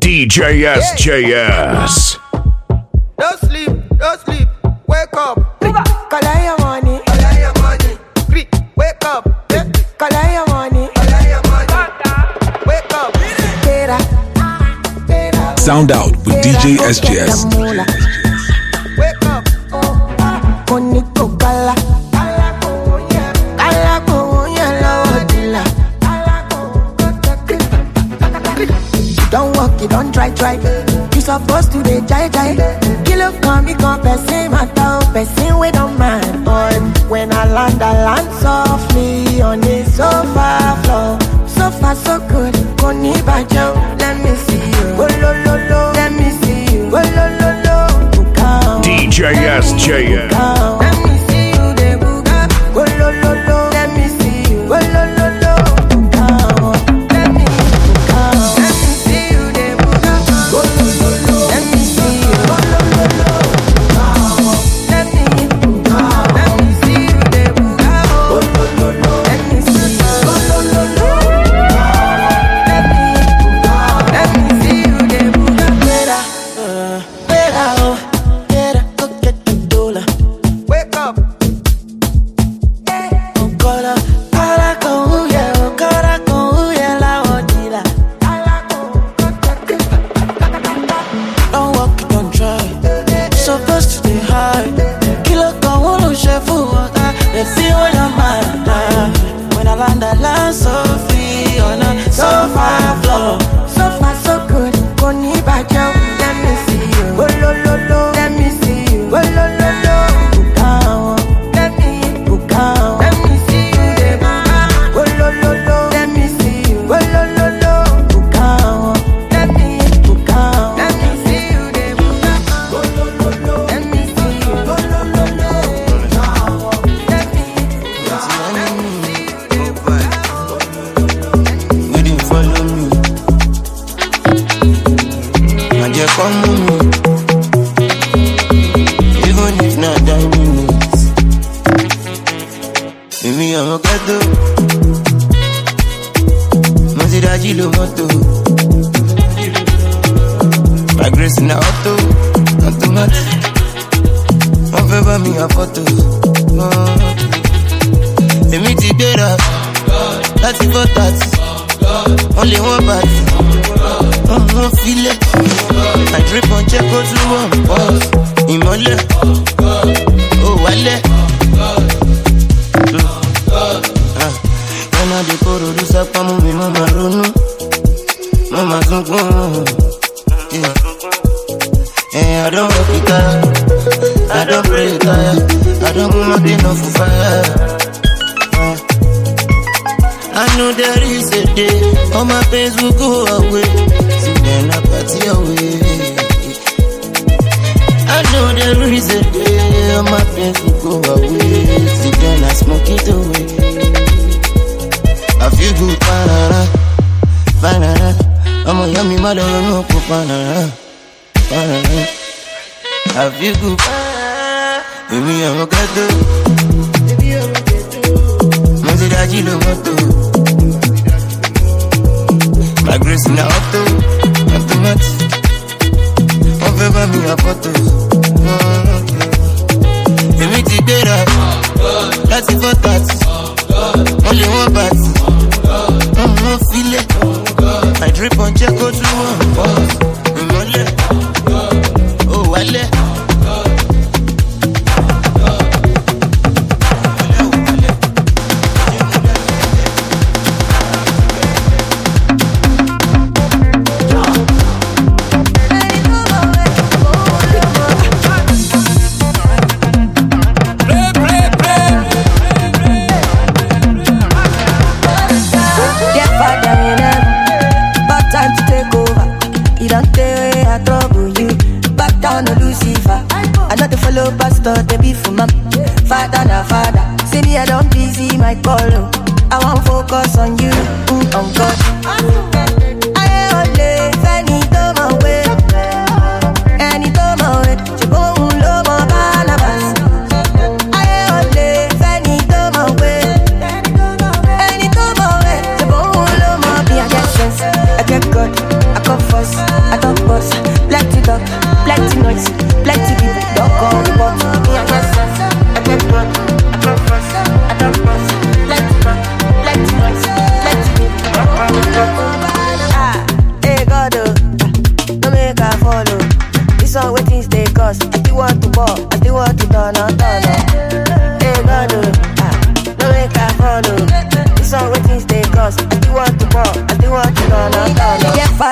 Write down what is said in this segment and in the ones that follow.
DJ SJS. Don't sleep, wake up. Collect your money, Wake up, collect your money, wake up. Sound out with DJ SJS. Wake up. Bonito kala, kala konya la odila. Don't walk, you don't try. You supposed to be jai. Kill come, you come, person matter, person we don't mind. But when I land softly on the sofa floor. So far so good, koni bajo. Let me see you, oh lo lo lo. Let me see you, oh lo lo lo. DJ SJS. Let me see you, de buga. Oh lo lo lo. Let me see you, oh lo lo lo. Let me see you, de buga. Oh lo lo lo. Let me see you, oh lo lo lo. Let me see you, de buga. Oh lo lo lo. Let me see you, oh lo lo lo. Let me see you, de buga. Better, go get the dollar. Wake up. Don't walk, don't try. Supposed to be high. Kilo con uno chef water. Let's see what your mind. When I land so free on a sofa floor. So far so good. Koni bajo. Let me see you. Oh lo lo lo. Let me see you. Oh lo lo lo. Let me see you. Oh lo lo lo. Let me see you. Oh lo lo lo. Let me see you. Oh lo lo lo. Let me see you. Oh lo lo lo. You didn't follow me. And you come with me. Even if not 9 minutes. Baby, I'm a ghetto. Maserati lo moto. My grace in the auto. Automatic. One favor me a photo. Baby, together. 30 for 30. Only one party. One feel it. I drip on check go to one boss. Imole. Oh, wale. When I decoro do sapa movie, mama runu. Mama zungu. Yeah, I don't work it out. I don't pray it out. I don't go nothing off for fire. I know there is a day all my pains will go away. So then I party away. I know there is a day all my pains will go away. So then I smoke it away. I feel good, banana. I'm a yummy mother, no banana. I feel good, baby, I'm a ghetto. Maserati lo moto. My grace in the auto. Automatic. One favor me a photo. Baby, together. 30 for 30. Only one party. One feel it. I drip on check go to one boss. Oh, wale. Pastor, they be for my father, na father. See me, I don't busy my call. I won't focus on you, on God. I only any to my way, any to my way. You go low, my Barnabas. I only any to my way, any to my way. You go low, my be a get sense. I get God, I come first. I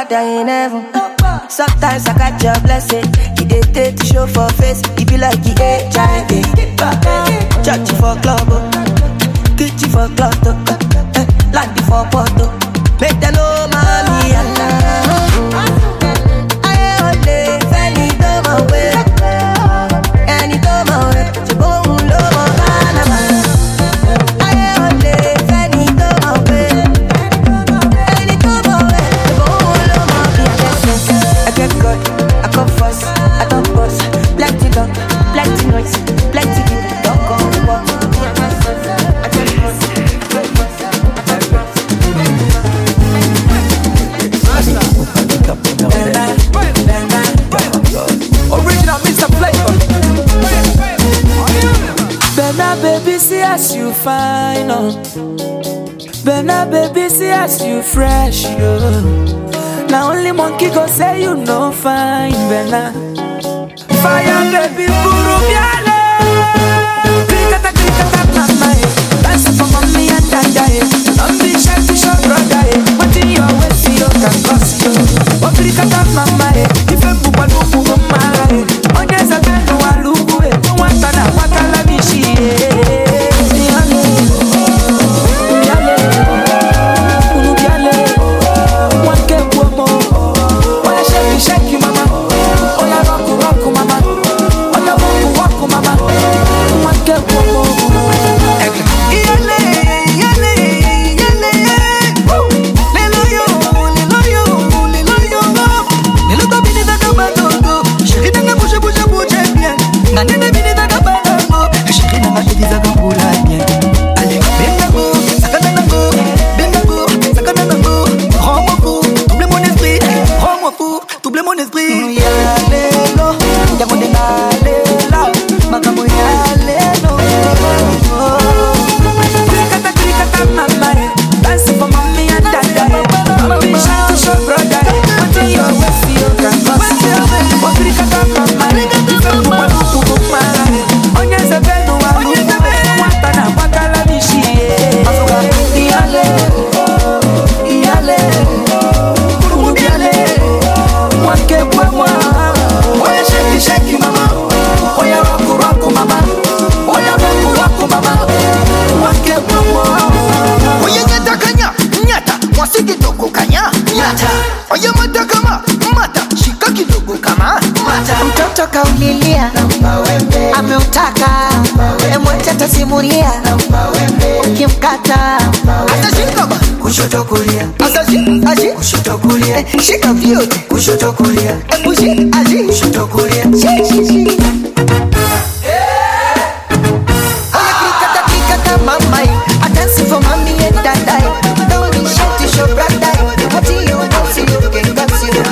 father in heaven. Sometimes I got your blessing. He dey take to show for face. He be like he HIV. Church for club, kitchen for club, land for photo. Make them know mommy Allah. I only fell into my way. And it go my way. So go low Panama. I only fell into my way. And it go my way. So go low my way. I get good, I come first, I don't boss. Plenty luck, plenty noise, plenty people. Don't go walk. I get first, Original Mr. Flavor. Bena baby, see as you fine, oh. Bena baby, see as you fresh, yo. Now only monkey go say you no fine, Bena. Fire baby, buru biale. Krikata, mama, dance for mommy and dada. Don't be shy to show brother. What in your way, see you can cross you. Oh krikata, mama, if you bupa lupu mama, onye zabenu walugu, wanta na wakala mishi. Shake you, mama. Oh, yeah, rock, mama. Oh, yeah, walk, mama. One girl, mtoto kaulilia, ameutaka emwacha tasimulia, ukimkata atashika kushoto kulia, ashi kushoto kulia, shika vyote kushoto kulia, ebushi ashi kushoto kulia, shi Kikata mama, I dance for mommy and dada. Don't be shy to show brother. What do you want? See you can got you.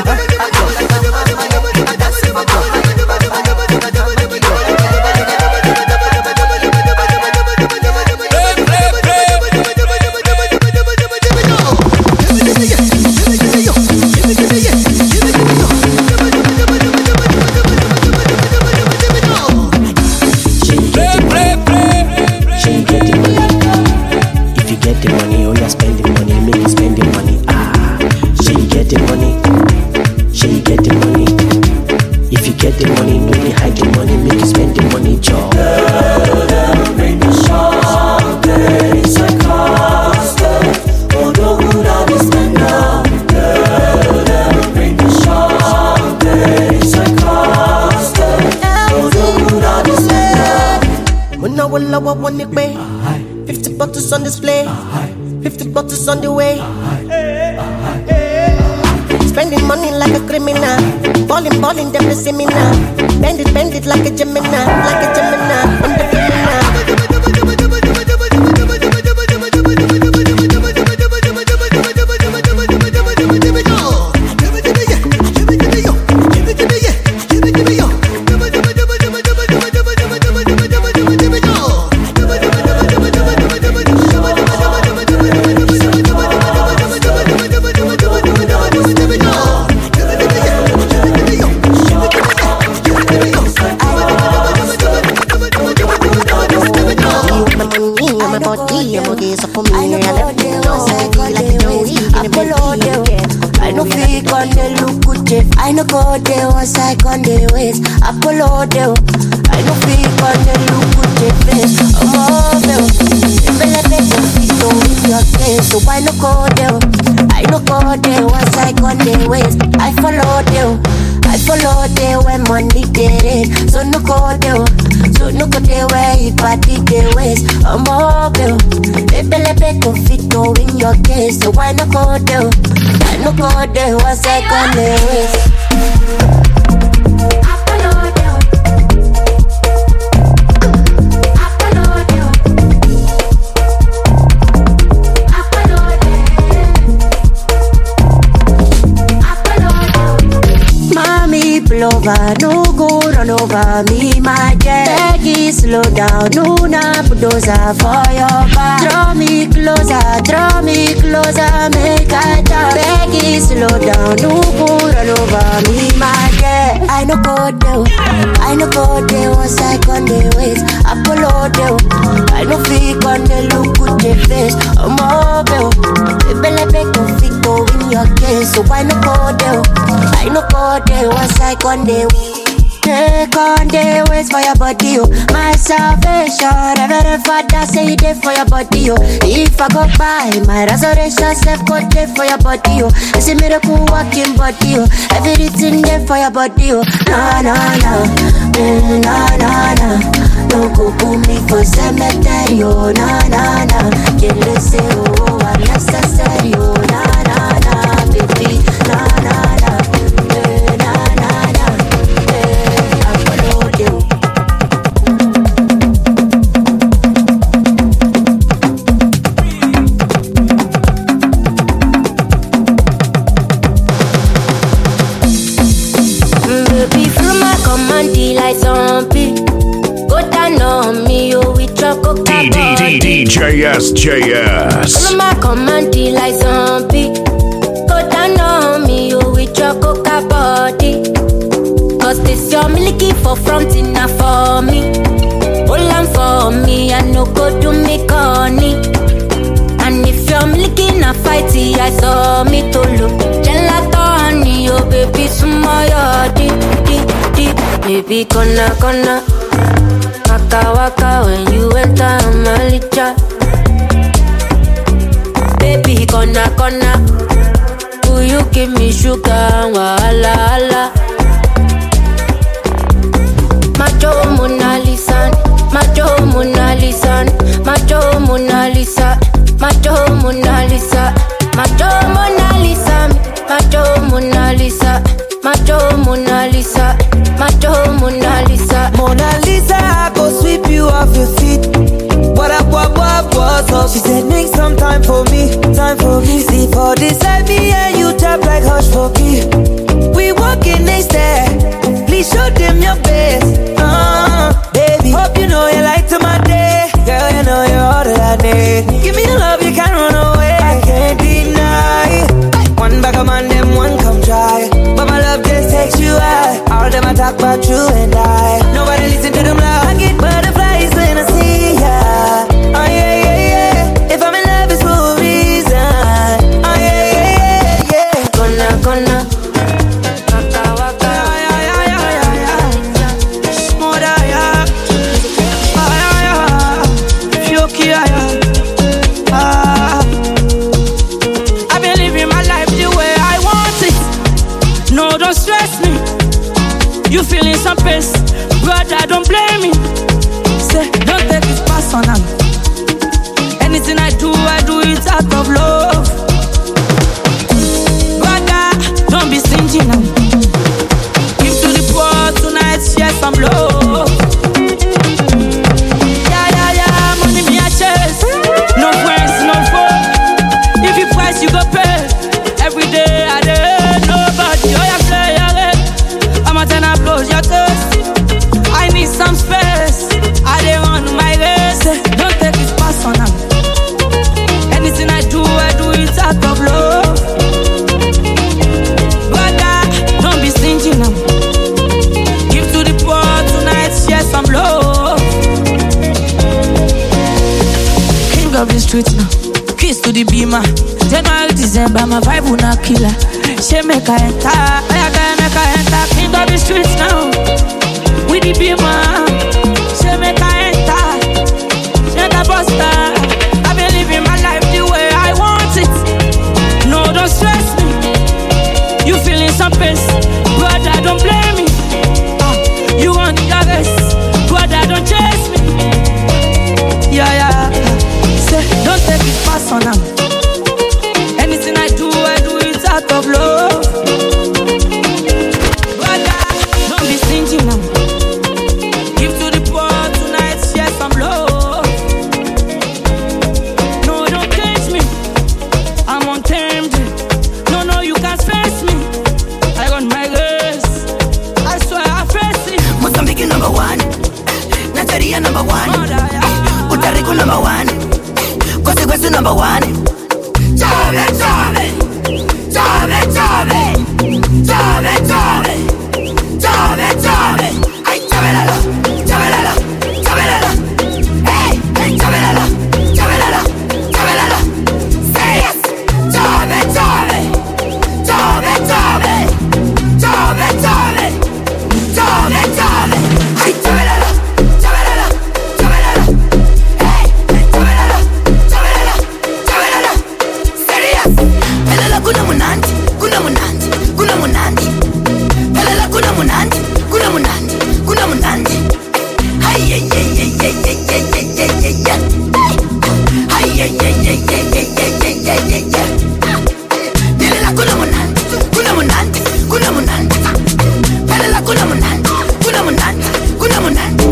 I want it, babe. 50 bottles on display, 50 bottles on the way. Spending money like a criminal, balling, them the seminar. Bend it like a Gemini, in the criminal. I no fake on the look good day. I no go there once I on the waist. Apollo there. I no fake on the look good day face. I'm over. Belle belle fit in your face. So I no go there. I no go there once I on the waist. I follow there. I follow there when money get it. So no go there. So no go there where he party the waist. I'm over. Belle belle fit in your case. So why no go there? I no go there once I on the waist. Over, no go run over me, my jet. Peggy, slow down, no na bulldozer for your back. Draw me closer, make I talk. Peggy, slow down, no go run over me, my jet. I no go there, once I on the waist. Apollo there, I no fake on the look good the face. I'm mobile, belle belle fit in your case. So I no go there, I no go there, once I on the take on the ways for your body, oh. My salvation, Reverend Father say it for your body, oh. If I go by, my resurrection self go there for your body, oh. It's a miracle walking body, oh. Everything there for your body, oh. No, no, no, no, no, no. Don't go put me for cemetery, oh. No, no, no. Can't listen, oh, unnecessary, oh. No, no, no, baby, no, no, no. DJ SJS. Follow my command like zombie. Go down on me, you with your coca body. Cause this your milky for front enough for me. Hold on for me, I no go do me corny. And if you're milky na fighty, I saw me to look. Gelato honey, oh baby, sumoyo di. Baby, gonna. Waka waka when you enter Malicha. Baby, gonna. Will you give me sugar? Wala ala. Macho Mona Lisa, Macho Mona Lisa, Macho Mona Lisa, Macho Mona Lisa, Macho Mona Lisa, Macho Mona Lisa, Macho Mona Lisa, Macho Mona Lisa. Mona Lisa, I go sweep you off your feet. What up, what's up? She said, make some time for me. See for this side, me and you tap like hush for me. We walking next there. Please show them your best. Baby, hope you know you like to my day. Girl, you know you're all that I need. Give me the love, you can't run away. I can't deny. One bag of man, them one come try. But my love just takes you high. All them I talk about you and I. Nobody listen to them loud. I get butterflies when I see ya. Oh yeah, yeah, yeah. If I'm in love, it's for a reason. Oh yeah, yeah, yeah, yeah. Gonna. Waka waka. Moda ya. Fioki ya. I've been living my life the way I want it. No, don't stress me. You feeling some pain, brother, don't blame me. Say, don't take it personal. Anything I do it out of love. Brother, don't be stingy now. Give to the poor tonight, share some love. Yeah, money me a chase. No friends, no foe. If you price, you go pay. Every day I did nobody. Oh, you play your head. I'm a 10 applause your taste. I need some space. I don't want my race. Don't take it personal. Anything I do it out of love. Brother, don't be stingy now. Give to the poor tonight, share some love. King of the streets now. Kiss to the beamer. January, December, my vibe will not kill her. She make her enter, I gotta make her enter. King of the streets now, with the beamer. She make her enter, she make her buster. I've been living my life the way I want it. No, don't stress me. You feeling some pain, brother, don't blame me. You want your rest, brother, don't chase me. Yeah. Say, don't take it personal. Anything I do it out of love. Brother, don't be stingy now. Give to the poor tonight, share some love. No, don't cage me. I'm untamed. No, you can't face me. I got my race. I swear I face it. Mozambique number 1, Nigeria number 1, Puerto Rico number 1, Costa number 1. Chave. Ay, chávelalo. Hey, chávelalo. Serious. Chave. Ay, chávelalo. Hey, chávelalo. Serious. Pelala kuna munandi. Pelala kuna munandi. Ay. Pelala kuna munandi. Pelala kuna munandi.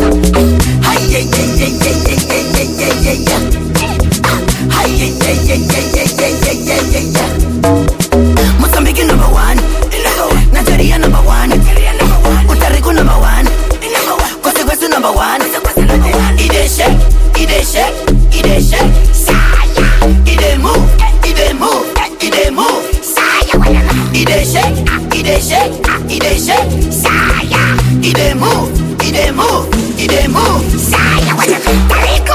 Mozambique number 1, Nigeria number 1, Puerto Rico number 1, Costa number 1. It is shake, Saya. It is move, Saya. It is shake, Saya. It is move, Saya. Rico.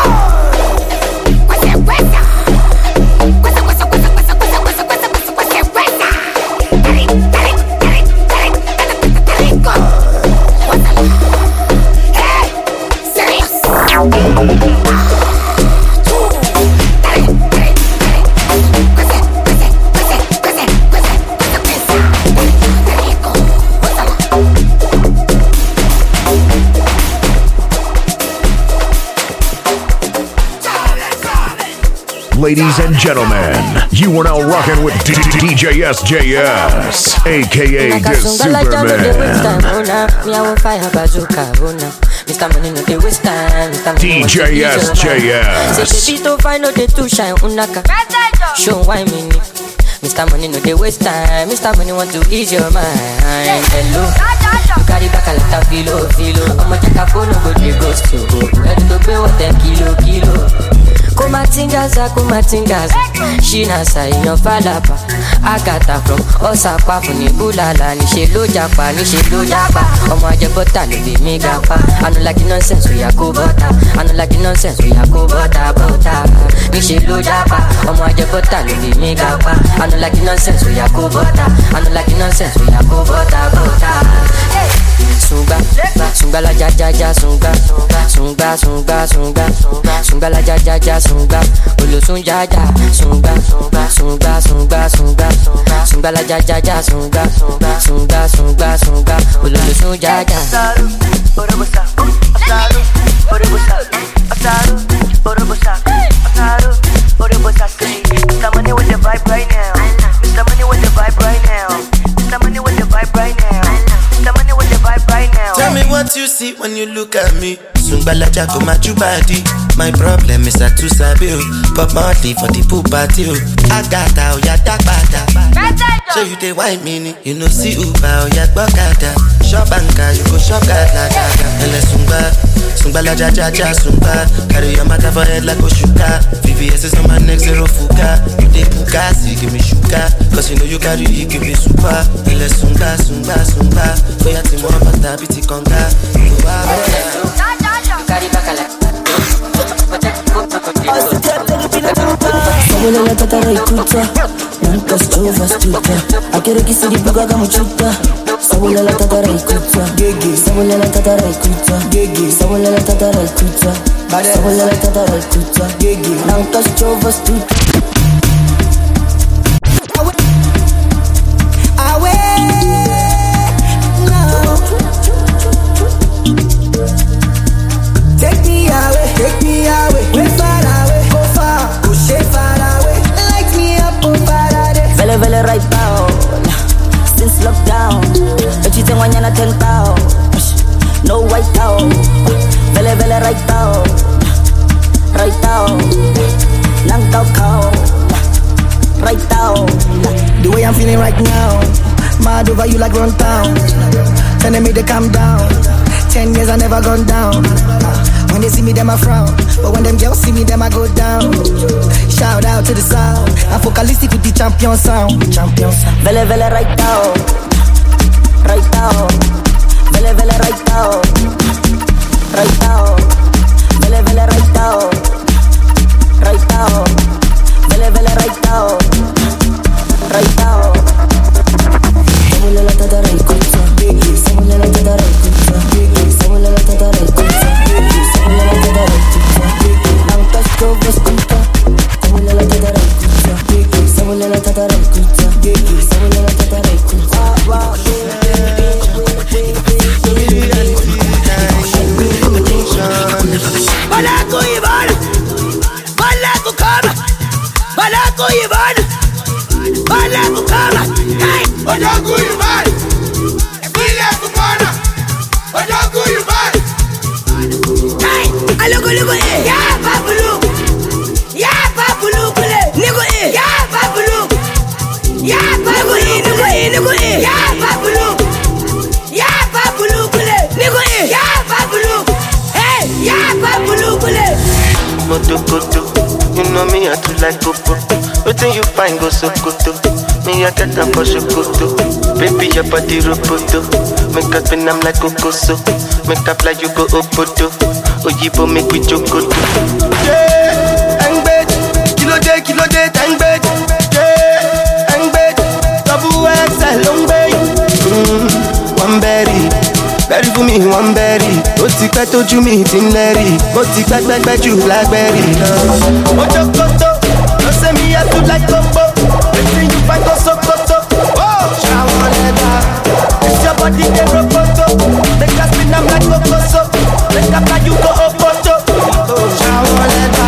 Ladies and gentlemen, you are now rocking with DJ SJS, aka the Superman. DJ SJS. Mr. Money no they waste time. Mr. Money want to ease your mind. Hello, you carry back a lot of filo. I'ma take a phone, go to ghost to go. Ready to pay what 10 kilo. Kumatingaza, Shina sa inyo falapa. Agata from Osapa funi bulala. Nishe lo japa. Omo aje bota lo be me gapa. I no like nonsense we go bota. Nishe lo japa. Omo aje bota lo be me gapa. I no like nonsense we go bota. Sunga la ja sunga la ja sunga olo sunga sunga la ja sunga olo sunga Mr. Money with the vibe right now. Mr. Money with the vibe right now. Mr. Money with the vibe right now. Mr. Money with the vibe right now. Tell me what you see when you look at me. Sungbala Jaco Machubadi. My problem is that too sabi. Pop Marley for the pool party. Agata oya dakbada. So you dey wine mini. You know see Uber oya gbokada. Shop banka you go shop gada. Ele Sungbala Jaja Sungba. Carry your matter for head like Oshuka. VVS is on my neck, zero fuka. You dey puka, see give me shuka. Cause you know you carry it, give me super. Ele Sunga. For your team more bata biti konga. Carry back a lot. Sabolela tatara ikuta Nanka stova stuta Akere kisiri buga kama chuta Sabolela tatara ikuta Sabolela tatara ikuta Sabolela tatara ikuta Sabolela tatara ikuta Nanka stova stuta Take me away, way far away, go far, go shake far away. Light me up, oh Faraday. Vele vele right down, since lockdown. But you think when you're not 10,000, no white down. Vele vele right down, knocked out cow, right down. The way I'm feeling right now, mad over you like run town. Telling me to calm down. 10 years I never gone down. When they see me, them I frown. But when them girls see me, them I go down. Shout out to the sound. I'm focalistic with the champion sound. Vele vele right down. Vele vele right down. Vele vele right down. Vele vele right down. Sabolela tatara ikuta. Sabolela tatara ikuta. Sabolela tatara ikuta. Sabolela tatara ikuta. Nanka stova stuta. Sabolela tatara ikuta. Sabolela tatara ikuta. Sabolela tatara ikuta. Balako Ivan, Balako Kama, Balako Ivan, Balako Kama. Hey, Balako Ivan, Balako Kama, Balako Ivan. Hey, aloko yeah, Babulu, kule, nigo yeah, Babulu, yeah, Babulu, nigo yeah, Babulu, kule, nigo yeah, Babulu. Yeah, Babulu Kule. Moto koto, you know me I too like popo. Waiting you find go so koto. Me I get them for shokoto. Baby your body roboto. Make us spin I'm like kokoso. Make up like you go opoto. Oyibo make we chokoto. Yeah, angbed, kilo day, tangbed. Yeah, angbed, double XL long bay. One berry. Berry for me, one berry. Ó ti pẹ́ tójú mi ti ń lẹ́rì. Ó ti pẹ́ jù blackberry náà. Ojo koto, ló ṣe mi yẹ tó like gbogbo. Wetin you find go sokoto. Ṣàwọn lẹ́dà, it's your body dey roboto. Make us spin am like kokoso. Make up like you go opoto. Ṣàwọn lẹ́dà.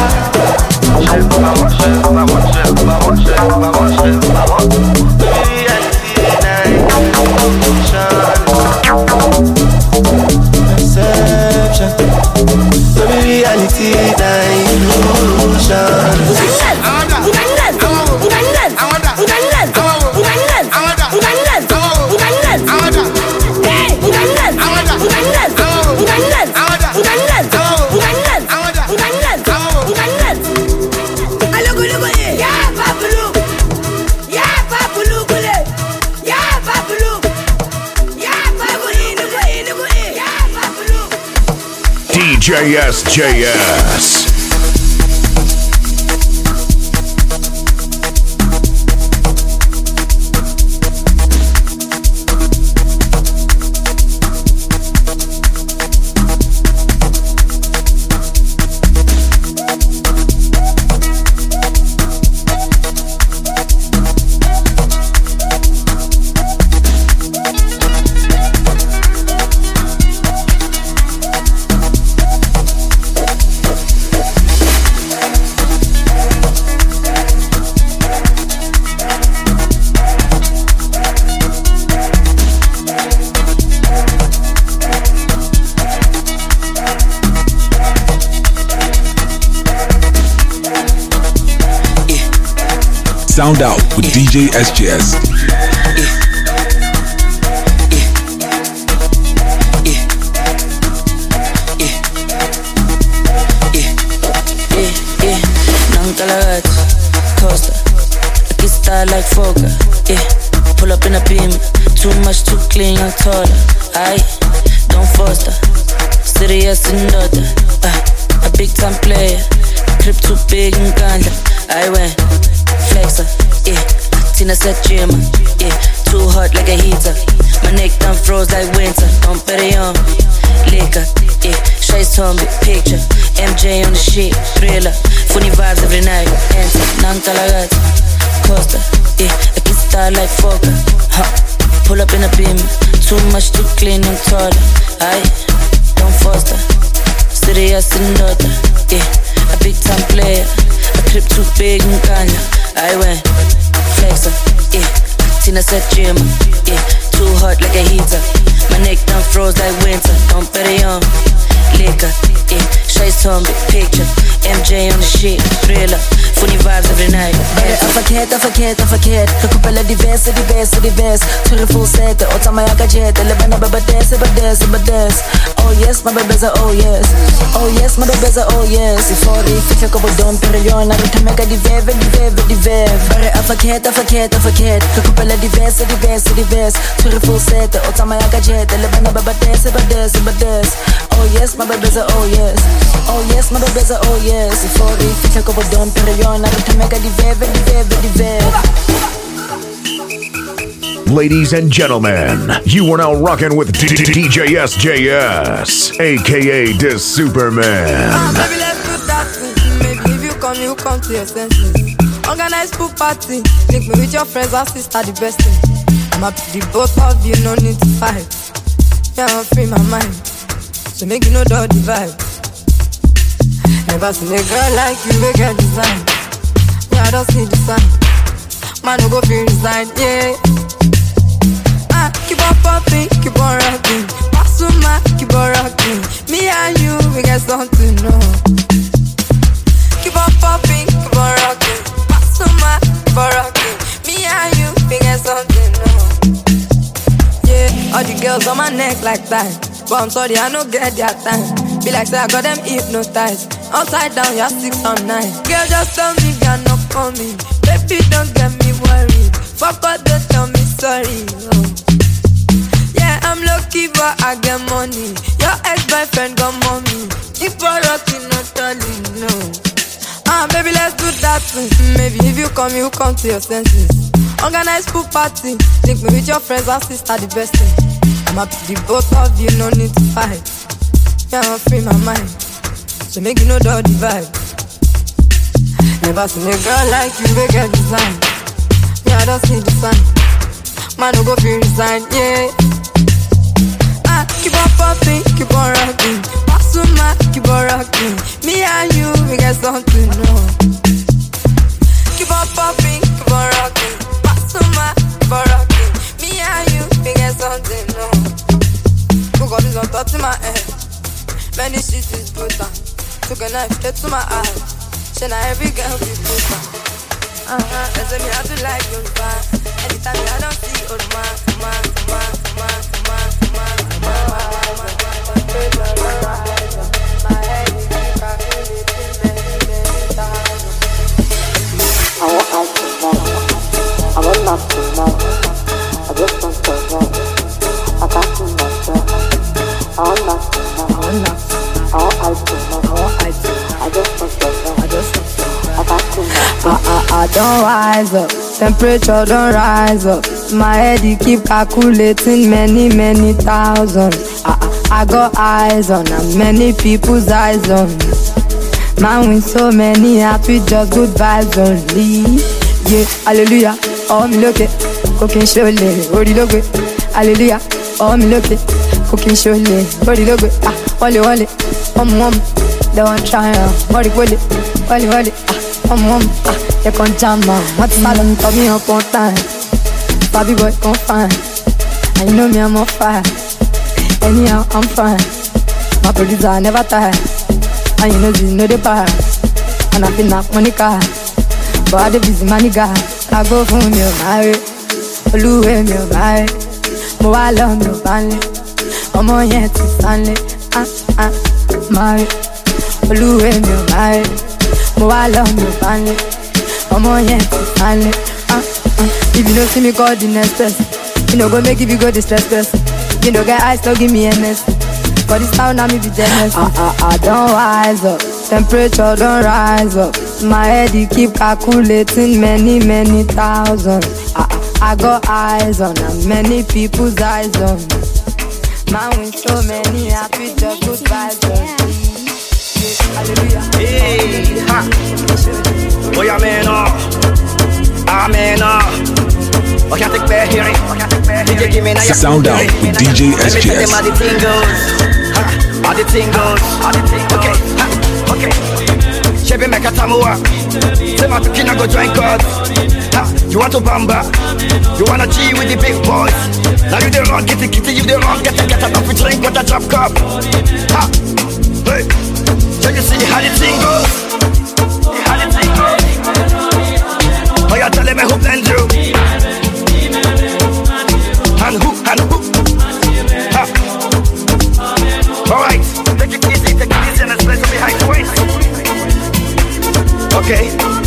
Perception, baby, reality, illusion. DJSJS. Sound out with DJ SJS. Like Foga, yeah. Pull up in a beam, too much, too clean, young taller. Aye, don't foster. Serious and daughter. A big time player, crib too big and ganja. I went flexer, yeah. Tina said gym, yeah. Too hot like a heater. My neck done froze like winter. Don't bet it on liquor, yeah. Shades on big picture. MJ on the shit, thriller. Funny vibes every night. Enter, non-calagat, Costa, yeah. I can start like Fokker, huh. Pull up in a beam, too much to clean and taller. Aye, don't foster. Serious and daughter, yeah. A big time player. A clip too big and Kanye. I went flexer, yeah. Tina said gym, yeah. Too hot like a heater. My neck done froze like winter. Don't bet it on liquor, yeah. Shades on big picture. MJ on the shit, thriller. Funny vibes every night. I forget. Recupera diverse. To the full set, otama ya kajete. Lebana baba dance. Oh yes, my baby's a oh yes. Oh yes, my baby's a oh yes. If all the fika kobo don perion, I can make a diveve. But I forget. Recupera diverse. To the full set, otama ya kajete. Lebana baba dance. Oh yes, my baby's a oh yes. Oh yes, my baby's a oh yes. If all the fika kobo don perion, I can make a diveve. Ladies and gentlemen, you are now rocking with DJ SJS, aka the Superman. Baby, let's do that thing. Maybe if you come to your senses. Organize pool party, link me with your friends and sister, the best thing. I'm up to the both of you, no need to fight. Yeah, I'm free my mind, so make you know the vibe. Never seen a girl like you, make her design. Yeah, I don't see the sign. Man, no go feel resign, yeah. Keep on popping, keep on rocking. Pasuma, keep on rocking. Me and you, we got something, no. Keep on popping, keep on rocking. Pasuma, keep on rocking. Me and you, we got something, no. Yeah, all the girls on my neck like that. But I'm sorry, I don't get their time. Be like, say I got them hypnotized. Upside down, you're 6 or 9. Girl, just tell me you're not coming. Baby, don't get me worried. Fuck all, don't tell me sorry, oh. Yeah, I'm lucky but I get money. Your ex-boyfriend got mommy. Keep on rocking, not telling, no. Baby, let's do that thing. Maybe if you come to your senses. Organize pool party, link me with your friends and sister, the best thing. I'm up to the both of you, no need to fight. Yeah, I'm free my mind, so make you know the vibe. Never seen a girl like you, make her design. Yeah, I don't see the sign. Man, no go feel resign, yeah. Keep on popping, keep on rocking. Pasuma, keep on rocking. Me and you, we got something, no. Keep on popping, keep on rocking. Pasuma, keep on rocking. Me and you, we got something, no. Who got this on top of my head? Many shit is brutal. Took a knife straight to my eye. Should I every girl be brutal? They say me have to like your vibe. Anytime I don't see old man. I want not to know. I just want to know. I got to know. I want not to know. I want to know. I just want to know. I got to know. I don't rise up. Temperature don't rise up. My head it keep calculating many thousands. I got eyes on and many people's eyes on me. Man with so many happy, just good vibes only. Yeah, hallelujah, oh me look it, cooking surely, body look it. Hallelujah, oh me look it, cooking surely, body look it. Wally, they want try, body, wally, they can't jam, what's talent, tell me up on time. Bobby boy, come fine, and you know me, I'm on fire. Anyhow, I'm fine. My producer never tired. And you know the power. And I feel knock money car. But I the busy money guy. I go for me, my way. Oluwe me, my way. Mo wa love me, family. Omo yẹn ti Stanley. My way. Oluwe me, my way. Mo wa love me, family. Omo yẹn ti Stanley. If you don't see me, call the next person. You know go make if you go distress person. You know get eyes, don't give me MS. For this town, now me be jealous. I don't rise up. Temperature don't rise up. My head he keep calculating many thousands. I got eyes on and many people's eyes on me. Man with so many happy just good vibes on me. Hallelujah. Hey, ha. Boy, amen, amen, I can't take back hearing. DJ give me now. Sound out with DJ SJS. Let me tell them how the thing goes. How the thing goes. Okay, okay. Chevy make a tamua. Say my pikin I go join God. You want to bamba? You wanna G with the big boys? Now you the wrong, get it, you the wrong, get it, off with drink with a drop cup. Hey, so you see how the thing goes? How the thing goes? Oh, you telling me who blends you? And who? Alright, take it easy and let's play some behind the waist. Okay.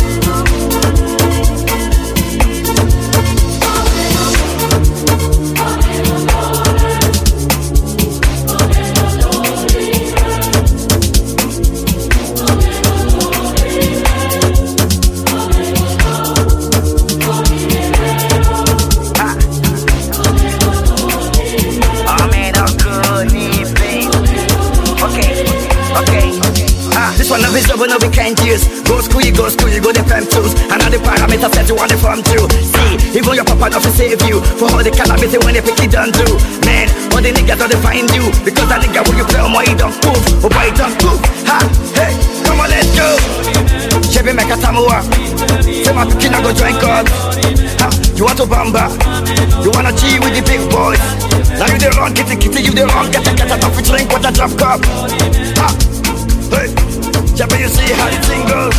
No, we can't use. Go school, you go the fam tools. And all the parameters that you want to from too. See, even your papa not to save you. For all the calamity when they pick it done do. Man, all the niggas don't find you. Because that nigga when you play on my don't move. Oh boy, don't move. Ha, hey, come on, let's go. Chevy make a tamua. Say my pikin I go join God. You want to bamba? You wanna G with the big boys? Now you the wrong, get it, you the wrong, get it, off with drink with a drop cup. Ha, hey. Yeah, but you see how the thing goes.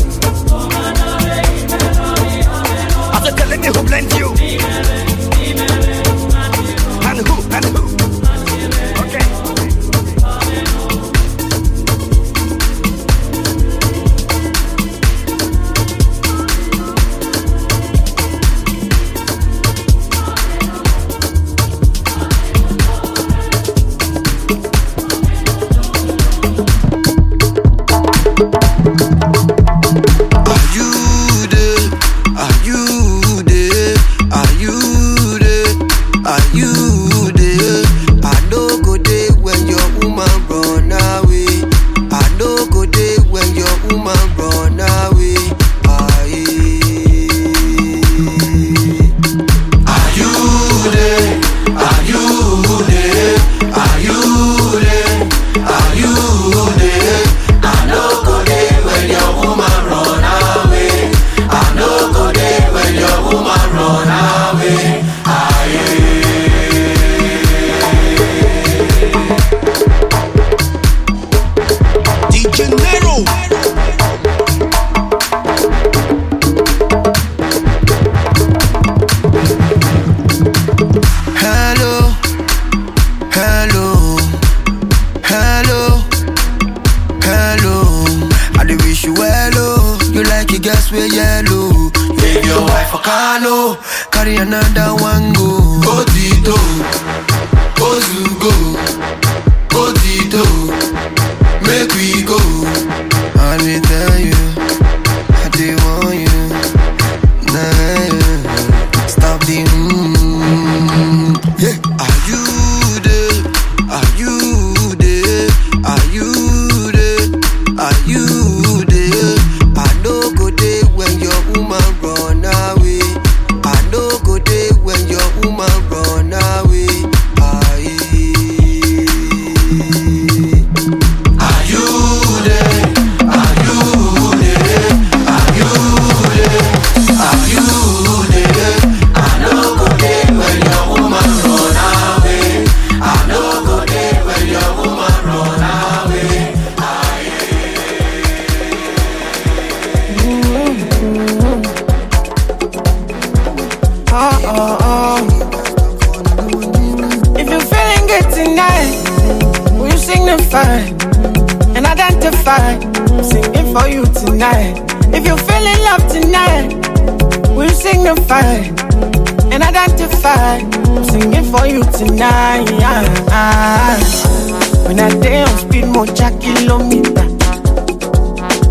I said, telling me who blends you. And who? Okay.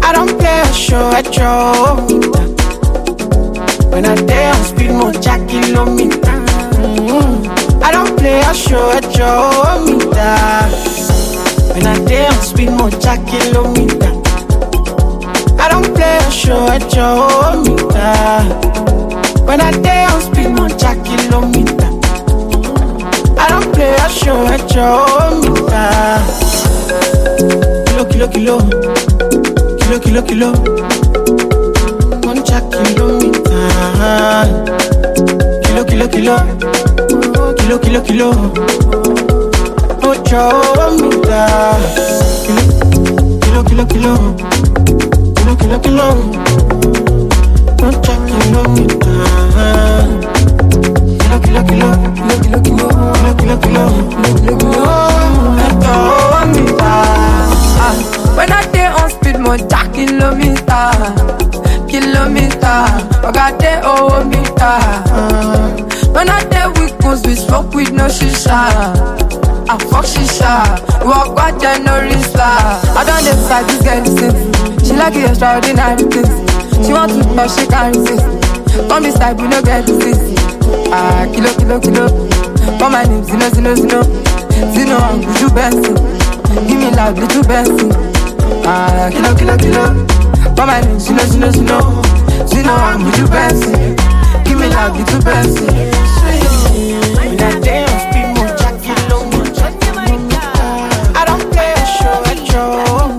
I don't play a show at your meter. When I dare on speed, more jack kilometer. I don't play a show at your meter. When I dare on speed, more jack kilometer. I don't play a show at your meter. When I dare on speed, more jack kilometer. I don't play a show at your meter. Kilo, kilo, kilo, kilo, kilo, one jack kilometer. Kilo, kilo, kilo, kilo, kilo, kilo, ocho meter. Kilo, kilo, kilo, kilo, kilo, kilo, one jack kilometer. Kilo, kilo, kilo, kilo, kilo, kilo, kilo, ocho meter. When I day on speed, more jack kilometer. I got day over meter. When I day we goes, we smoke with no shisha. I fuck shisha. Walk by January star. I don't decide this girl is simple. She like it extraordinary things. She want to but she can't resist. Come inside, we no get this. Kilo, kilo, kilo. Come my name, Zino, Zino, Zino. Zino, I'm Buju Benson. Give me love, little Benson. Kilo, kilo, kilo. Come my name, Zino, Zino, Zino. Zino, I'm Buju Benson. Give me love, little Benson. When I dance, speed more jack kilometer. I don't play a show at your.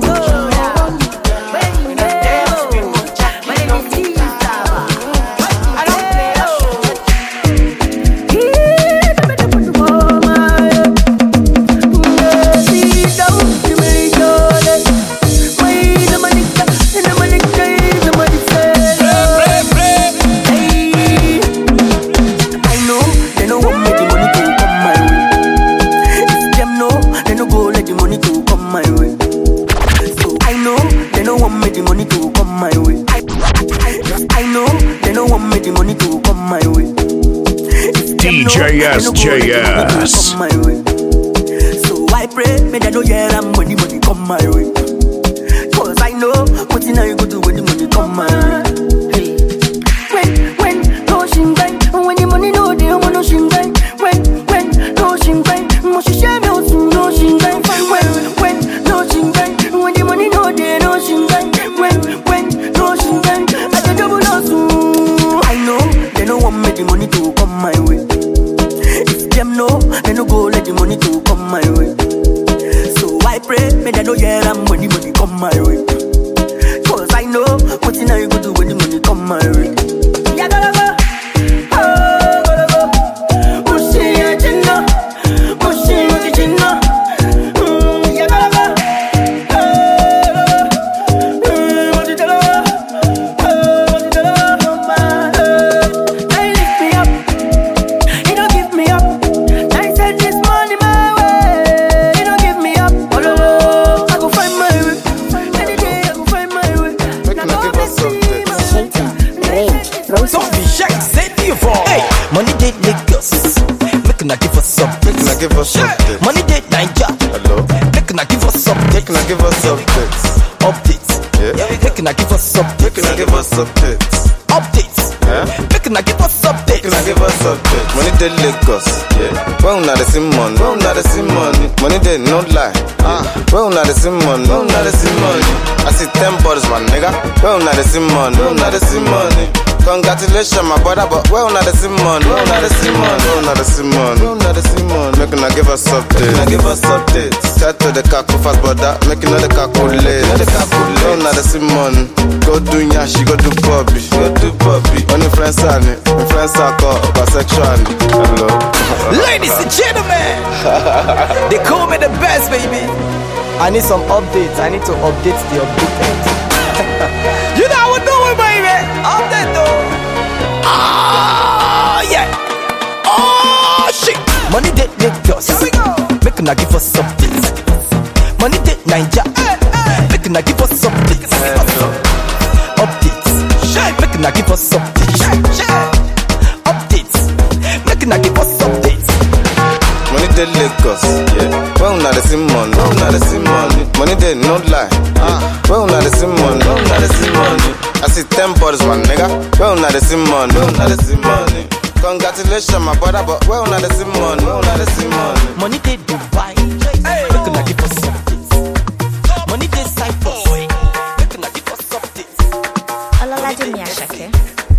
When I dance, speed more jack kilometer. I don't play a show at DJSJS. So I pray, may I know yeah, I'm when the money come my way. Cause I know what you know you go do when the money come my way. When, no shingai, when the money no they want no shingai. When, no shingai, mo shi share no shingai. When, no shingai, when the money no they no shingai. When, no shingai, I don't double no soon. I know they don't want me the money to come my way. Them know, they no go let the money to come my way. So I pray, may they know yeah, I'm when the money come my way. Cause I know what you know you go do when the money come my way. Yeah, gotta go. Oh, gotta go. Mushi ya jinna, mushi ya jinna. Yeah, gotta go. What you tell her? What you tell her? They lift me up, you don't give me up. This money my way, you don't give me up. Oh, no, I go find my way. Any day I go find my way. Don't be shy, say to you for. Hey, money did Lagos. Make na give us something. Money did Niger. Hello. Make na give us something. Make na give us updates. Updates. Yeah. Make na give us something. Make na give us updates. Updates. Make na give us updates. Make na give us updates. Money did Lagos. Yeah. Well, not the same money. Well, not the same money. Money did no lie. Well, not the same money. Well, not the same money. I see 10 borders, my nigga. Well, not the same money. Well, not the same money. Congratulations, my brother, but well, not the same money. Well, not the same money. Well, not the same money. Well, not the same money. Make na give us updates. Make give us updates. Set to the caco fast, brother. Make na the calculate. Well, not the same money. Go do nyashi, go do Bobby. Go do Bobby. On the friends on it. My friends are called bisexual. Hello. Ladies and gentlemen, they call me the best, baby. I need some updates. I need to update the updated. You know what I'm doing, baby. Update though. Ah, yeah. Oh, shit. Money did Lagos. Here we go. Make na give us updates. Money did Niger. Make na give us updates. Updates. Make na give us updates. Updates. Make na give us updates. Money did Lagos. Yeah. Well, not the same money. Well, not the same money. Money they not lie. Well, not the same money. Well, not the same money. I see 10 bottles, my nigga. Well, not the same money. Well, not the same money. Congratulations, my brother, but well, not the same money. Well, not the same money. Money they divide. Looking at it for something. Money they cyphers. Looking at it for something. Ọlọ́ládé Àṣàkẹ́.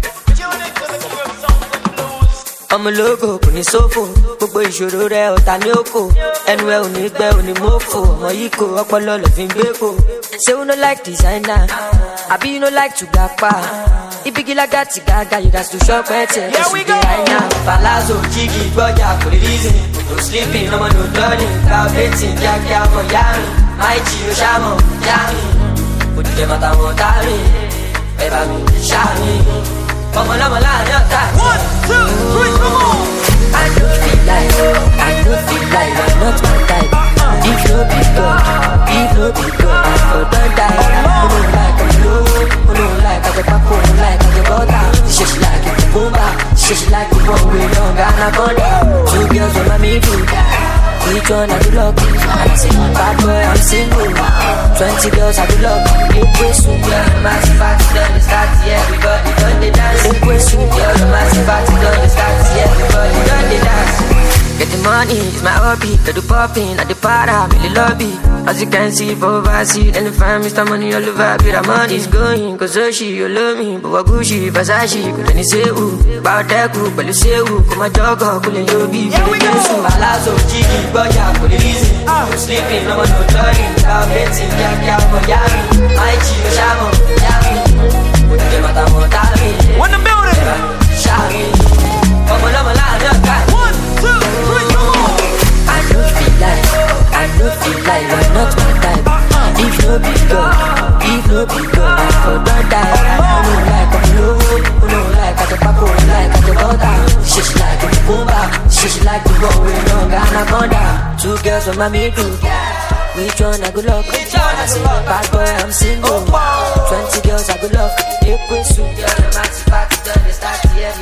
ọmọ ológo kò ní sófò gbogbo ìṣòro rẹ ọ̀tá ní òkò ẹnu ẹ ò ní gbẹ ò ní mọ́fò ọmọ yìí kò ọpọlọ lọ fi ń gbé kò. ṣé you no like designer àbí you no like to gbapá ibigilaga ti gaga you gats to shop ẹtẹ ẹsùn dé àìná. palazzo jígì gbọ́jà kò lè reason no sleeping ọmọ no turning cloud dating kíákíá ọmọ yá mi máì jí o ṣàmọ̀ yá mi òdìdẹ màtàwọn tá mi ẹ bá mi ṣá mi. Come on, láàrin ọ̀tá. 1, 2, 3, come on. I don't feel like I'm not my type. If no be God, I for don't die. Who don't like I'm low, who don't like I get back, who don't like I get butter. She like it, boomba. She like the one with long anaconda. 2 girls on my middle. Which one I do love? I say, bad boy, I'm single. 20 girls I do love. You play soon, girl, the massive party done start, yeah, everybody done the dance. You play soon, girl, the massive party done start, yeah, everybody done the dance. Get the money, it's my hobby. Get the popping, at the para, I'm in the lobby. As you can see, for overseas, and the fam, Mr. Money all over. But the money is going, cause she, you love me. But Gucci, Versace, could any say who? About that group, but you say who? Come on, jog, couldn't you be? Here we go. Palazzo, Jiggy, Boya, for the reason. No sleeping, no one, no turning. Cloud dating, yeah, for Yami. My Chico, Shamo, Yami. Put them at a montami. When the building, Shami. Come on, guys. 1, 2, 3, come on. I don't feel like I'm not my type. If no be God, I for don't die. Who don't like I'm low, who don't like I get back, who don't like I get butter. She like the boomba, she like the one with long anaconda. 2 girls on my middle. Which one I go love? I say bad boy, I'm single. 20 girls I go love. If we shoot, girl, the maxi party done the start. Yeah.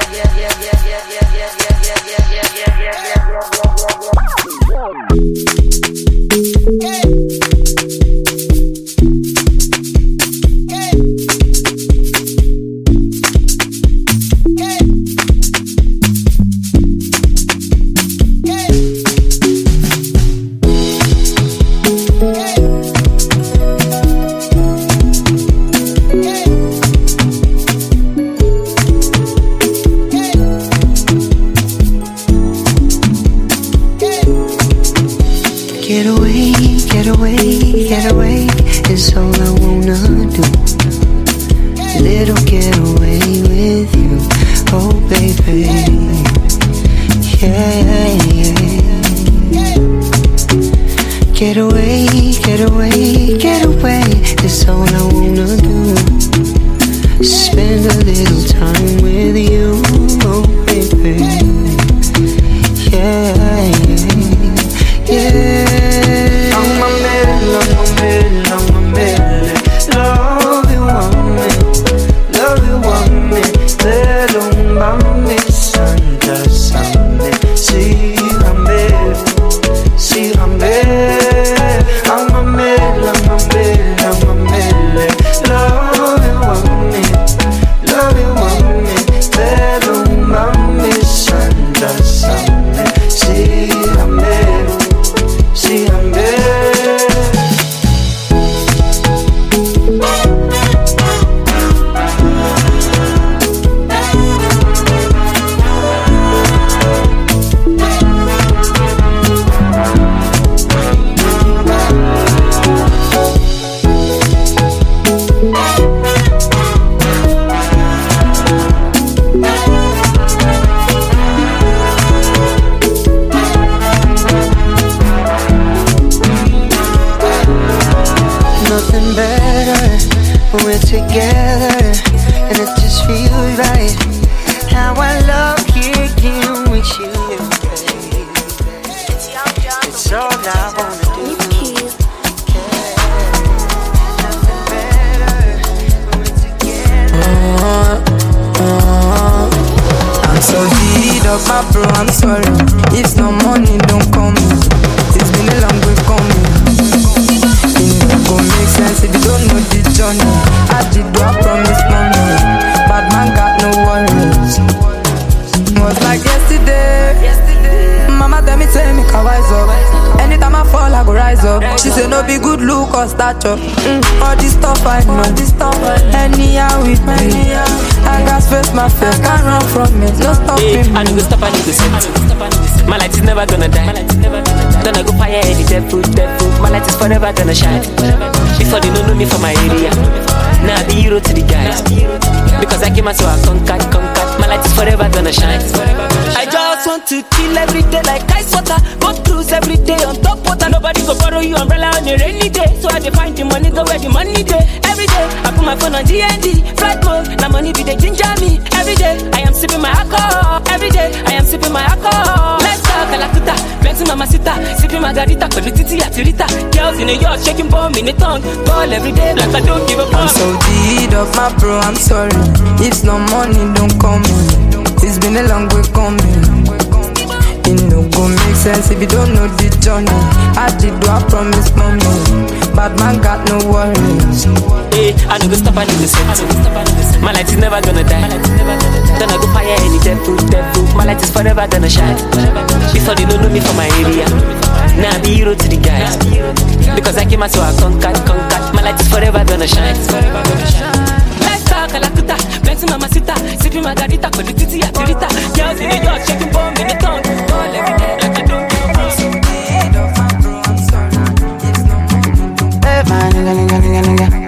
Get away is all I wanna do. Little getaway with you, oh baby. Yeah. Get away is all I wanna do. Spend a little time with you, oh baby. Yeah. I'm a middle. Love you, want me. Little mami, Santa, see I'm bad. I'm a middle. Love you, want me. Little mami, Santa, see I'm bad. Nothing better, we're together, and it just feels right. How I love kicking with you, baby. It's all I wanna do. Nothing better, we're together. I'm so heated up, my bro, I'm sorry. If no money, don't call me. It's been a long way coming. It go make sense if you don't know the journey. I did do I promise money. Bad man got no worries. Was like yesterday. Mama tell me can wise up. Anytime I fall, I go rise up. She say no be good look or stature. All this stuff I know. Anyhow with me, I got face my face, can't run from it. No stopping me. I need to stop, I need to set. My light is never gonna die. Gonna go fire any devil. My light is forever gonna shine. Before they don't know me from my area, now I be hero to the guys. Because I came out so I conquered. My light is forever gonna shine. I just want to chill every day like ice water. Go cruise every day on top water. Nobody go borrow you umbrella on a rainy day. So I find the money, go where the money day. Every day I put my phone on DND flight mode. Now money be the ginger me. Every day I am sipping my alcohol. Every day I am sipping my alcohol. Let's talk Calacuta, plenty mamacita. Sipping margarita, Colutiti Atirita. Girls in a yacht, shaking bomb in the tongue. Ball every day like I don't give a fuck. I'm so deed of my bro, I'm sorry. If no money don't come in. It's been a long way coming. It no go make sense if you don't know the journey. I did do I promise mommy. Bad man got no worries. Hey, I no go stop, I need to set. My light is never gonna die. Gonna go fire any devil. My light is forever gonna shine. Before they don't know me from my area, now I be hero to the guys. Because I came out so I conquered. My light is forever gonna shine. Let's talk Calacuta, plenty mamacita. Sipping margarita, Colutiti Atirita. Girls in the yacht, shaking bomb in the tongue. All every day like I don't give a fuck. Hey, man, nigga.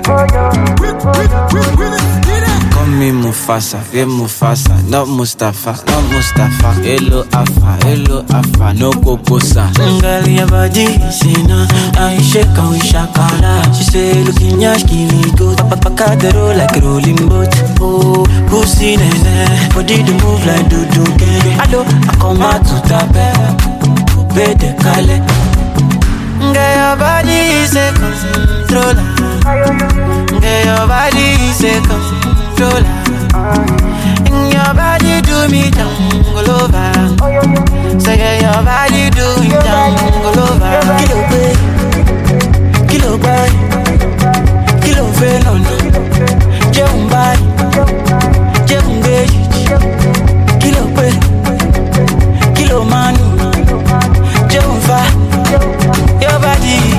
Call me Mufasa, yeah Mufasa, not Mustafa. Hello Alpha, no Kokosa. Girl, your body, see now, I shake and we shakala. She say, looking yashki, me go paka the roll like a rolling boat. Oh, pussy nene, body to move like do gang. Hello, I come out to tape, bed the kale. Girl, your body is a controller. Girl, your body is a controller. Your body do me jungle over. Say your body do me jungle over. Kilo bay, kilo venom. Jump by, jump beach. Kilo bay, kilo man. Jump far, your body.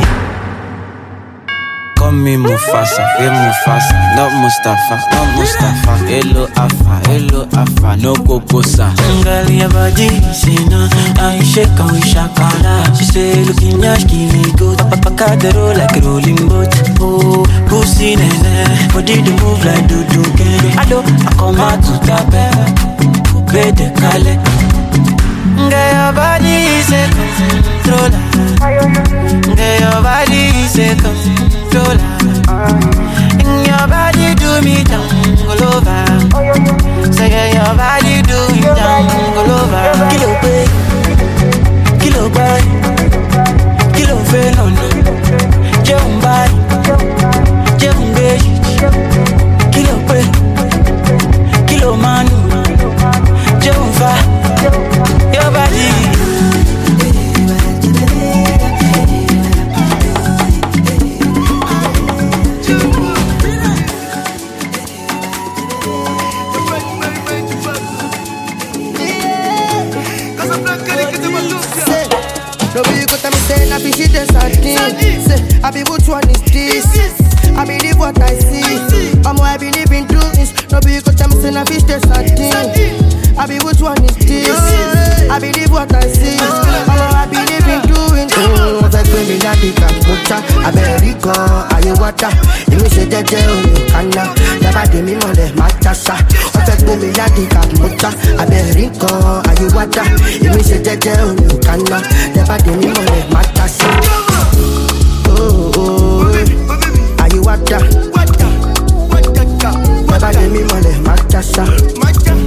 Call me Mufasa, yeah Mufasa, not Mustafa. Hello Alpha, no Kokosa. Girl, your body, see now, I shake and we shakala. She say, looking yashki, me go paka the roll like a rolling boat. Oh, pussy nene, body to move like do gang. Hello, I come out to tape, bed the kale. Girl, your body is a controller. Girl, your body is a controller. Your body do me jungle over. Say your body do me jungle over. Kilo bay, kilo venom. Jump by, jump beach. Kilo bay, kilo man. Jump far, your body. I be shit and say, I be which one is this? I believe what I see. I believe in doings. No be good time saying I be shit and I be which one is this? I believe what I see. I believe in doing. Like when me not the Kamucha, America, Ayawata. You me say Jeje Kana, never give me money, Matasa. Like when me not the Kamucha, America, Ayawata. You me say Jeje Kana, never give me money, Matasa. Oh, Ayawata. Never give me money, Matasa.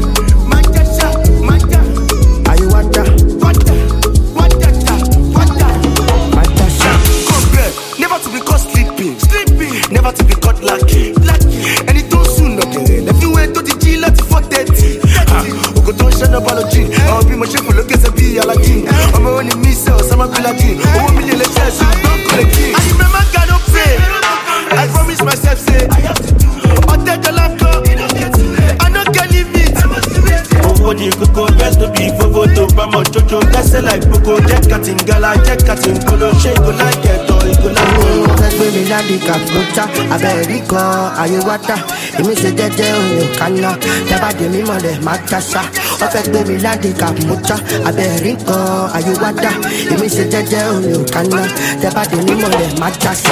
Never to be caught lucky. And it don't soon again. If you went to the G, let's for 30. Who go to shine up on a G. I'll be my chef, look at the B, Aladdin. I'm only me so some of like you. Oh, me the chest, don't call the key. I remember God don't pray. I promise myself say I have to do. I'll take the life go. I don't get limit. Oh, you could go best to be for photo. Bama chocho, that's like Poco. Jet cutting gala, jet cutting polo. Shake go like it or it go like oh. Let's baby daddy kaputa. America, ayuwata. Imi se jeje oyo kana. Never give me money, matasa. Let's baby daddy kaputa. America, ayuwata. Imi se jeje oyo kana. Never give me money, matasa.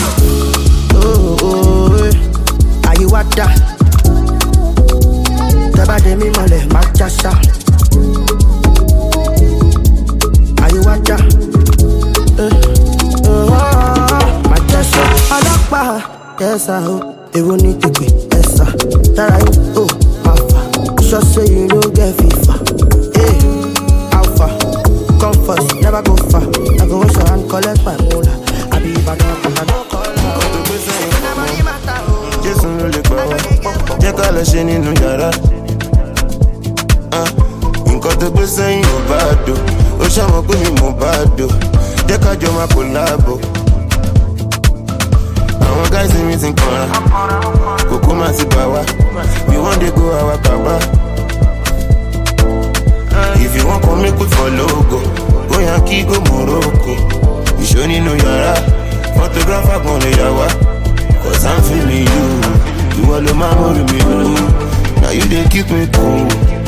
Oh, ayuwata. Never give me money, matasa. Ayuwata. Matasa. Alakpa. Yes, I hope. They won't need to be, yes, sir. That I oh, alpha. Just say you don't get FIFA. Hey, alpha. Come first, never go far. I go wash your hand, collect my moolah. I be bad up, I don't call her. Just a little bit. Just call a shiny no yara. Nǹkan tó gbé sẹ́yìn ò bá dò. Ó ṣàmọ̀ pé mi mo bá dò. Jẹ́ ká jọ máa collabo. Àwọn guys in meeting kanra. Kòkó máa ti bà wá. We wan dey go our kaba. If you wan come make we for logo, go Yankee go Morocco. Ìṣó nínú yàrá. Photographer gan lè yà wá. Cause I'm feeling you. Ìwọ ló máa mórí mi lù. Now you dey keep me cool.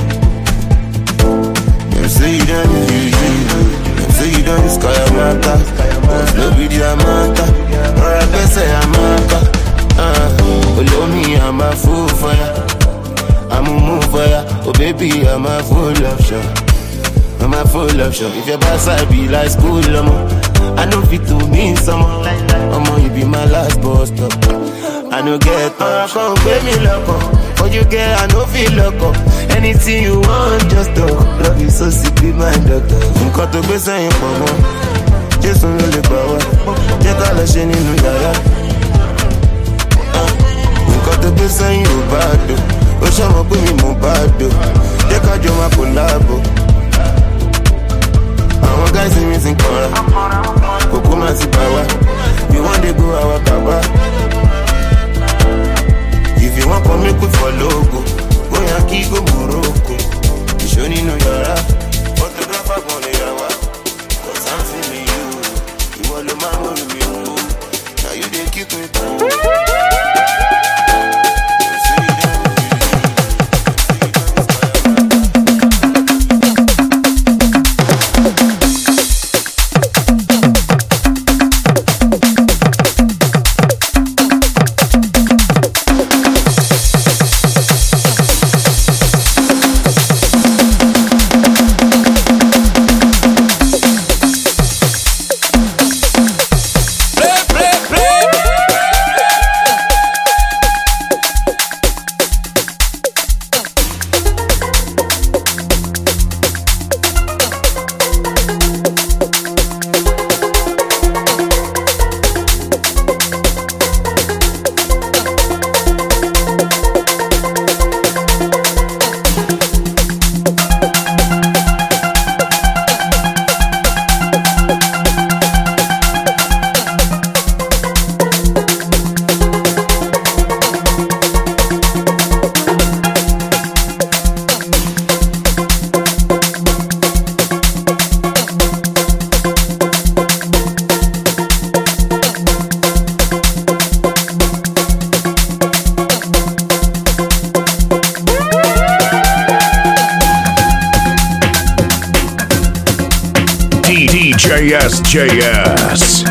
Them say you done use you. Them say you done use Kayamata. Cause no be Diamanta. Or I guess I am Amaka. Follow me, I'm a fool for ya. I'm a move for ya. Oh baby, I'm a full option. I'm a full option. If your boss I be like school, I know fit to mean someone. You be my last boss stop. I know get up. Come pay me loco. What you get, I know feel loco. Anything you want, just talk. Love you so sick, be my doctor. Nǹkan tó gbé sẹ́yìn pọ̀ mọ́. Jésù ló lè gbà wá. Jẹ́ ká lọ ṣe nínú yàrá. Nǹkan tó gbé sẹ́yìn ò bá dò. Ó ṣàmọ̀ pé mi mo bá dò. Jẹ́ ká jọ máa collabo. Àwọn guys in meeting kanra. Kòkó máa ti bà wá. We wan dey go our kaba. If you wan come make we for logo, go Yankee go Morocco. Ìṣó nínú yàrá. Photographer gan lè yà wá. Cause I'm feeling you. Ìwọ ló máa mórí mi lù. Now you dey keep me cool. DJSJS.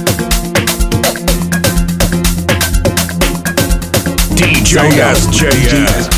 DJSJS.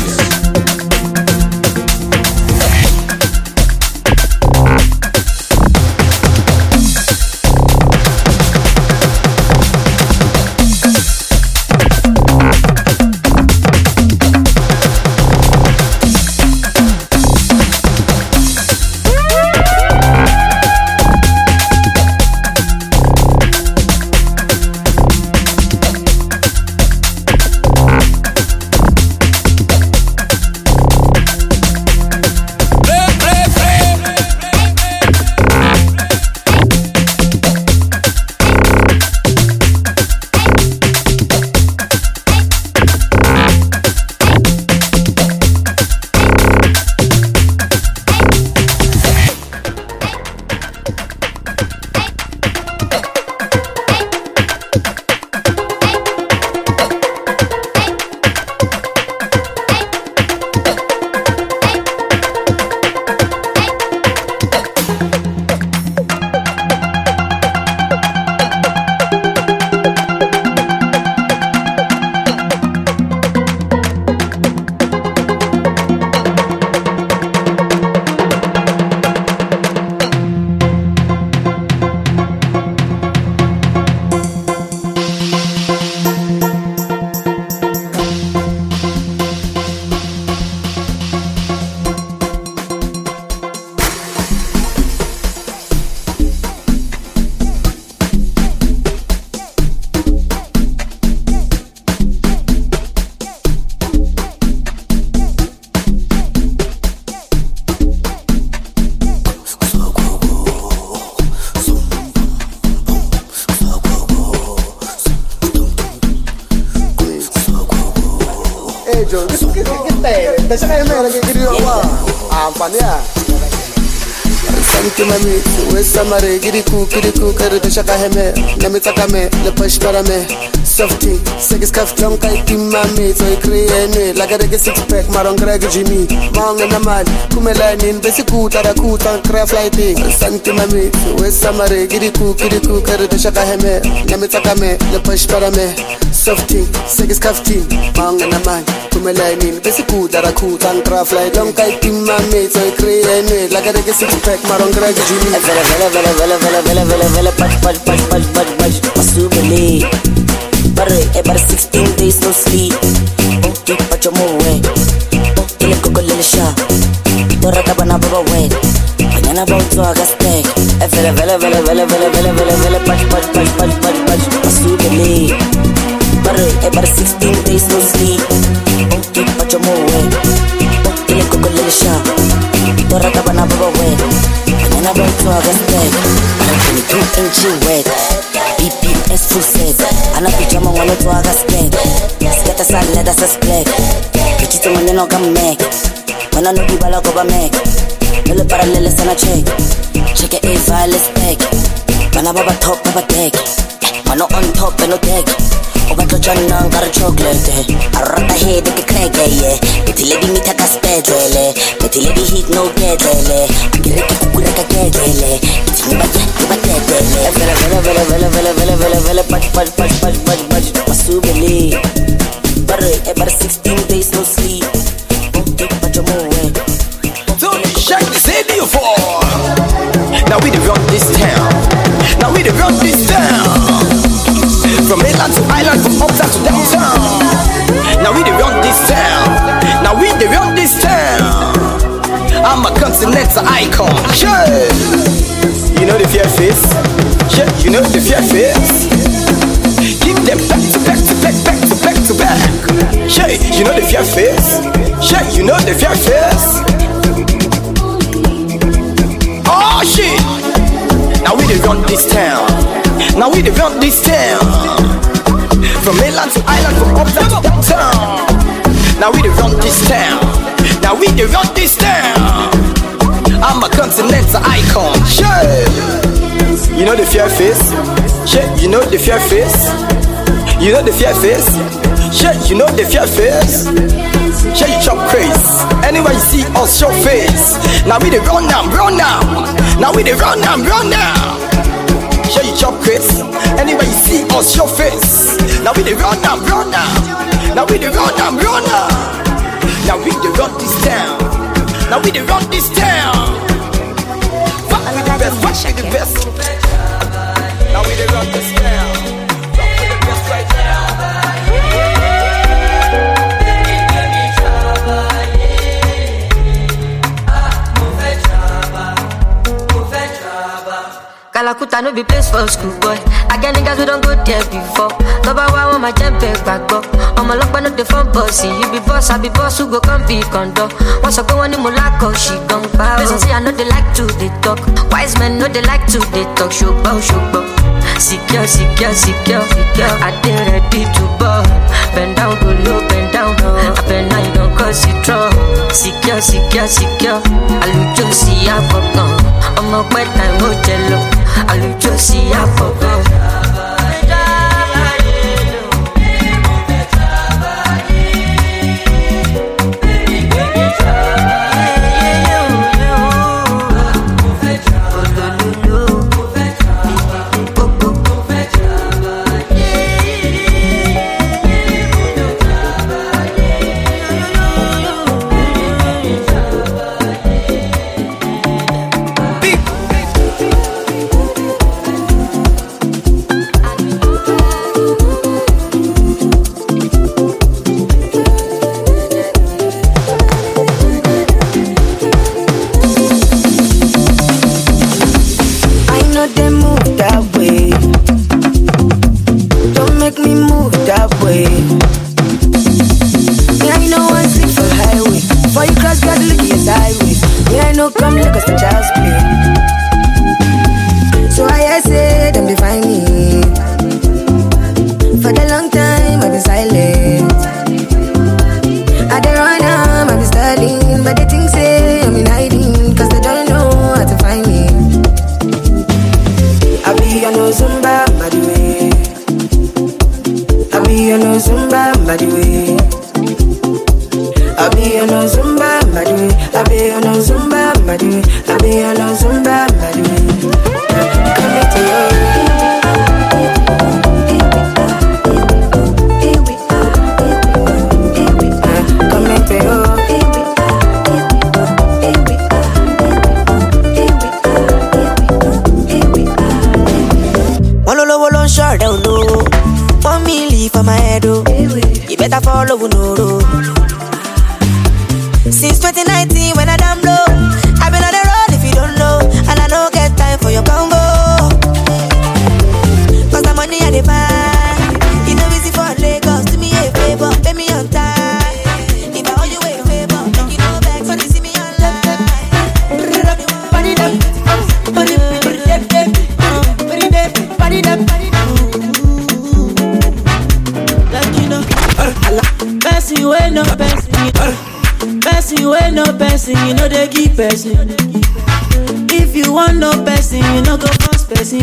peggio. Che te? Te sai meno che io qua. Ah, pania. Santi mami, wesa mare, kiriku, kare to shaka heme, nami takame, le push para me, softy, segis kaf long kai mami, so ikriene, lagare six pack, maron greg Jimmy, mong na man, kumelanin, besi kuta craft lighting. Santi mami, wesa mare, kiriku, kare to shaka heme, nami takame, le push para me, softy, segis kaf mong na man, kumelanin, besi kuta craft light, long kai mami, so ikriene, lagare six pack, maron greg Jimmy. Vela, patch, masubili. Bare 16 days no sleep. Keep at your moe. Ile coco lilisha. Dora tabana baba wet. Mañana about to agastek. Vela, patch, masubili. Bare 16 days no sleep. Keep at your moe. Ile coco lilisha. Dora tabana baba wet. Mañana about to agastek. 22 inch wet. BPS full set. Ana pijama wano to agastek. Sketa salada sa spec. Kichito maneno gamek. Wana no bibala ko ba mek. Nole paralele sana check. Check it a violet spec. Wana baba top baba deck. Mano on top no deck. Oba to chana ngara chocolate. Arata head ke krege ye. Iti lady mita ka spedele. Iti lady hit no gedele. Akire ke kukure ka gedele. Iti niba tetele. Vela, patch, masubili. Bare 16 days no sleep. Keep at your moe. Don't shake the city for. Now we run this town. From mainland to island, from uptown to downtown. Now we run this town. I'm a continental icon. Sure. You know the fear face. Sure. You know the fear face. Give them back to back. Sure. You know the fear face. Sure. You know the fear face. Oh shit. Now we run this town. From mainland to island, from uptown to downtown. Now we run this town. I'm a continental icon. Sure. You know the fear face. Sure. You know the fear face. Sure. You know the fear face. Sure. You chop craze. Anywhere you see us, show face. Now we run now. Now we run now. Sure you chop craze. Anywhere you see us, show face. Now we run now. Now we run now. Now we run this town. Fuck with the best. Now we run this town. Fuck with the best right Kalakuta no be place for school boy. I get niggas we don't go there before. Toba wa want my jump back go. I'm a lock no the phone bossy. You be boss, I be boss who go come be condo. Once I go on the mulako, she gon' bow. Listen, see I know they like to they talk. Wise men know they like to they talk. Shugbo. Secure. I did ready to ball. Bend down, go low, bend down. I bend now you don't cause it trouble. Secure. I look to see I forgot. I'm a wet time hotel. I look to see I forgot. for my head, oh. You better follow no road. Since 2019 when I damn low, I've been on the road if you don't know, and I don't get time for your Congo. Cause the money I demand, you know easy for Lagos. Do me a favor, pay me on time. If I owe you a favor, make you know back, so they see me online. Person wey no person, you know they give person. If you want no person, you know go first person.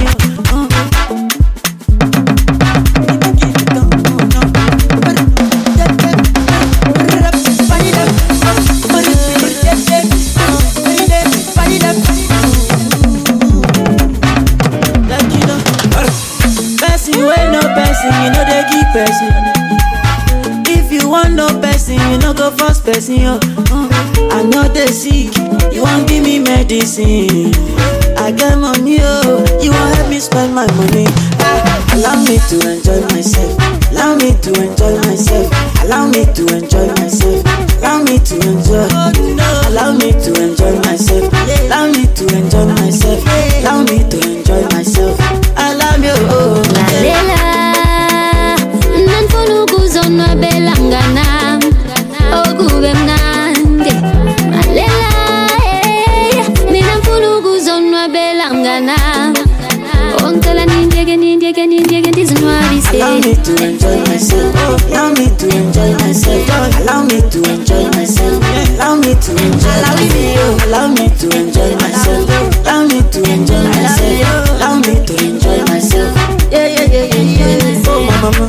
Person wey no person, you know they give person. If you want no person, you know go first person. I know they sick, you won't give me medicine. I got money, oh, you won't help me spend my money. Allow me to enjoy myself. Allow me to enjoy myself. Allow me to enjoy myself. Allow me to enjoy. Allow me to enjoy myself. Allow me to enjoy myself. Allow me to enjoy myself. Allow me, oh, Lalela, nanfuna ukuzonwabela mnganam, okube mnandi. Lalela, mina mfuna ukuzonwabela mnganam, ongicela nindiyeke ndizinwabise. Allow me to enjoy myself. Allow me to enjoy myself. Allow me to enjoy myself. Allow me to enjoy myself. Allow me to enjoy myself. Allow me to enjoy myself. Allow me to enjoy myself. Yeah. Oh my mama.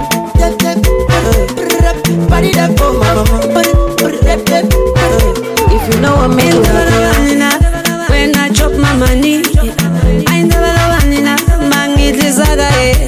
If you know what me do, when I drop my money, I never know enough. Mangiti zagaye,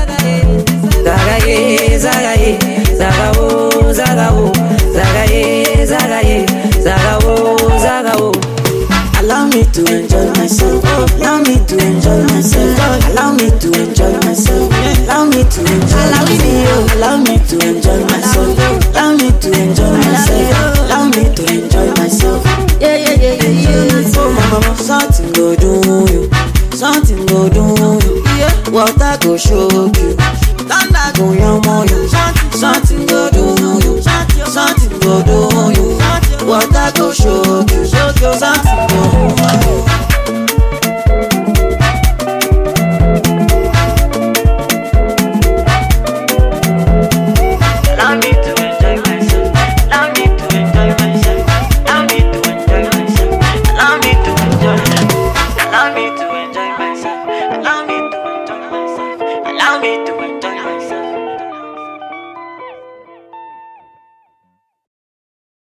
zagaye, zagaye, zagawo, zagawo, zagaye, zagaye, zagawo, zagawo. allow me to enjoy myself. Allow me to enjoy myself. Allow me to enjoy myself. Allow me to enjoy myself. Allow me to enjoy myself. Allow me to enjoy myself. Allow me to enjoy myself. Yeah. Oh mama, something go do you. Something go do you. Water go shock you. Thunder go yamo you. Something go do you. Something go do you.